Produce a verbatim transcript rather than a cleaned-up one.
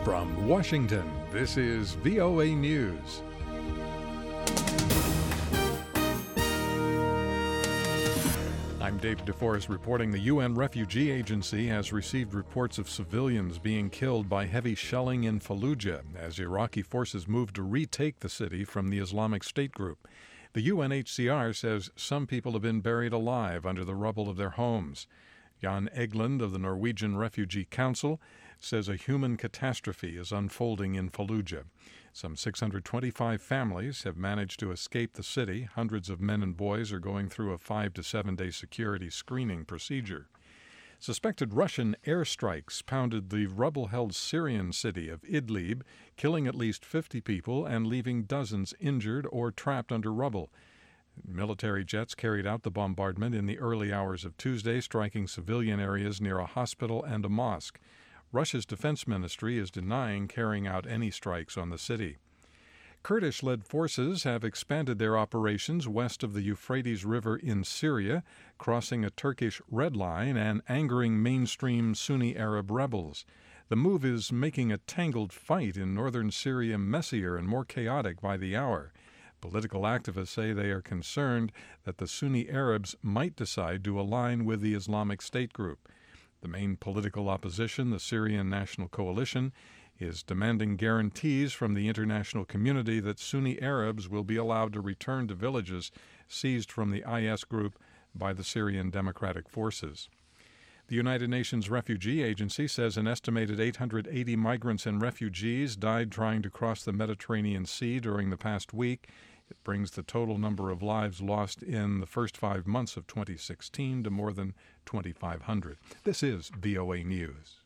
From Washington, this is V O A News. I'm Dave DeForest reporting the U N Refugee Agency has received reports of civilians being killed by heavy shelling in Fallujah as Iraqi forces move to retake the city from the Islamic State group. The U N H C R says some people have been buried alive under the rubble of their homes. Jan Egeland of the Norwegian Refugee Council says a human catastrophe is unfolding in Fallujah. Some six hundred twenty-five families have managed to escape the city. Hundreds of men and boys are going through a five to seven day security screening procedure. Suspected Russian airstrikes pounded the rubble-held Syrian city of Idlib, killing at least fifty people and leaving dozens injured or trapped under rubble. Military jets carried out the bombardment in the early hours of Tuesday, striking civilian areas near a hospital and a mosque. Russia's defense ministry is denying carrying out any strikes on the city. Kurdish-led forces have expanded their operations west of the Euphrates River in Syria, crossing a Turkish red line and angering mainstream Sunni Arab rebels. The move is making a tangled fight in northern Syria messier and more chaotic by the hour. Political activists say they are concerned that the Sunni Arabs might decide to align with the Islamic State group. The main political opposition, the Syrian National Coalition, is demanding guarantees from the international community that Sunni Arabs will be allowed to return to villages seized from the I S group by the Syrian Democratic Forces. The United Nations Refugee Agency says an estimated eight hundred eighty migrants and refugees died trying to cross the Mediterranean Sea during the past week. It brings the total number of lives lost in the first five months of twenty sixteen to more than twenty-five hundred. This is V O A News.